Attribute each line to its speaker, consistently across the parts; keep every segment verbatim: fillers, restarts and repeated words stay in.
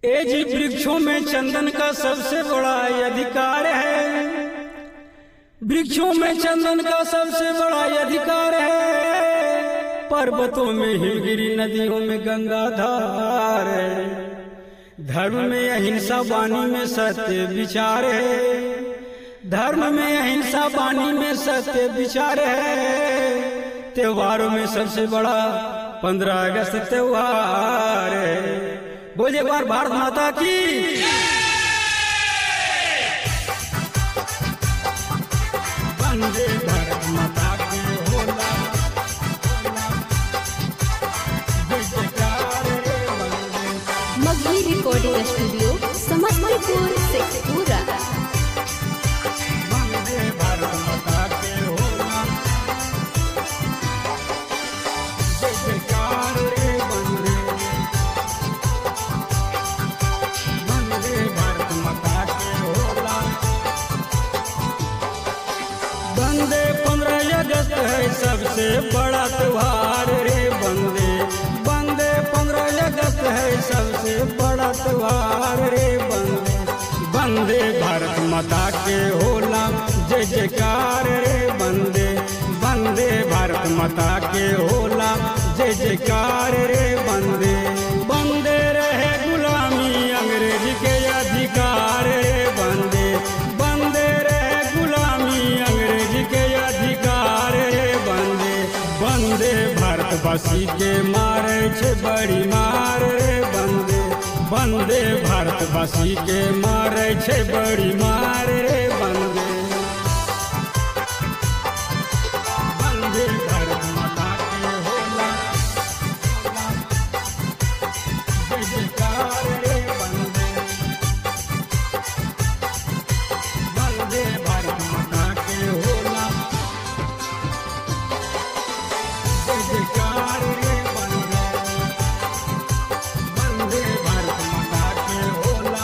Speaker 1: ए जी वृक्षों में चंदन का सबसे बड़ा अधिकार है। वृक्षों में चंदन का सबसे बड़ा अधिकार है। पर्वतों में हिमगिरी, नदियों में गंगाधार है। धर्म में अहिंसा, वाणी में सत्य विचार है। धर्म में अहिंसा, वाणी में सत्य विचार है। त्योहारों में सबसे बड़ा पंद्रह अगस्त त्योहार है। बोलिए एक बार भारत माता की। वंदे भारत माता की होला,
Speaker 2: मगही रिकॉर्डिंग स्टूडियो, समस्तीपुर शेखपुरा।
Speaker 1: वंदे भारत माता की होला, जय जयकार रे वंदे। वंदे भारत माता की होला। वंदे पंद्रह अगस्त है सबसे बड़ा त्योहार रे वंदे। वंदे पंद्रह अगस्त है सबसे बड़ा त्योहार रे वंदे। वंदे भारत माता के होला, जय जयकार रे वंदे। वंदे भारत माता के होला, जय जयकार रे वंदे। वंदे रहे गुलामी अंग्रेज के अधिकार रे वंदे। वंदे रहे गुलामी अंग्रेज के अधिकार रे वंदे। वंदे भारतवासी के मारे छे बड़ी मार रे वंदे। वंदे भारतवासी के मारे छे बड़ी मार रे वंदे। वंदे भारत माता के होला, जय जयकार रे वंदे। वंदे भारत माता के होला, जय जयकार रे वंदे। वंदे भारत माता के होला।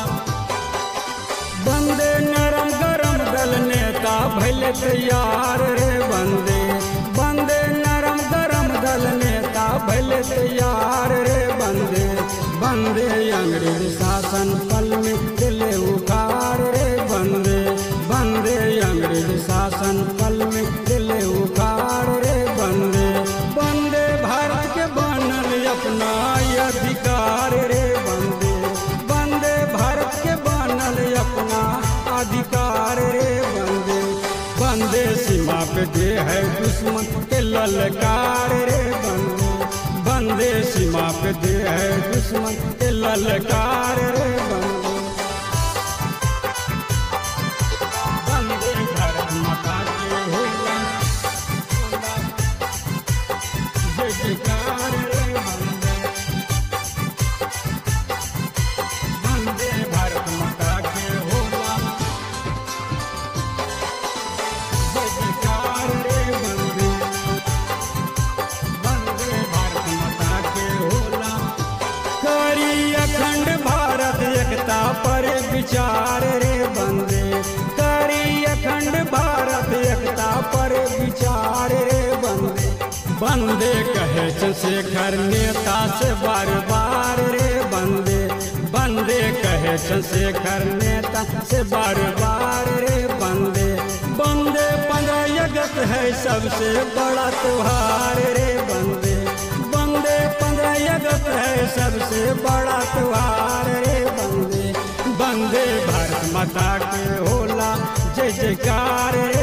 Speaker 1: वंदे नरम गरम दल नेता भैले तैयार रे वंदे। वंदे नरम गरम दल नेता भैले तैयार रे वंदे। वंदे अंग्रेज शासन पल में दिले उखाड़ रे वंदे। वंदे अंग्रेज शासन पल में दिले उखाड़ रे वंदे। वंदे भारत के बनल अपना अधिकार रे वंदे। वंदे भारत के बनल अपना अधिकार रे वंदे। वंदे सीमा पे दे है दुश्मन के ललकार रे वंदे। वंदे सीमा पे दे है दुश्मन के ललकार रे वंदे। वंदे भारत माता के होला, जय जयकार रे वंदे। वंदे भारत माता के होला, जय जयकार रे वंदे। वंदे भारत माता के होला। करी अखंड भारत एकता पर विचार रे वंदे। करी अखंड भारत एकता पर विचार रे वंदे। वंदे कहे चंद्रशेखर नेता से बार बार रे वंदे। वंदे कहे चंद्रशेखर नेता से बार बार रे वंदे। वंदे पंद्रह अगस्त है सबसे बड़ा त्योहार रे वंदे। वंदे पंद्रह अगस्त है सबसे बड़ा त्योहार रे वंदे। वंदे भारत माता के होला, जय जयकार रे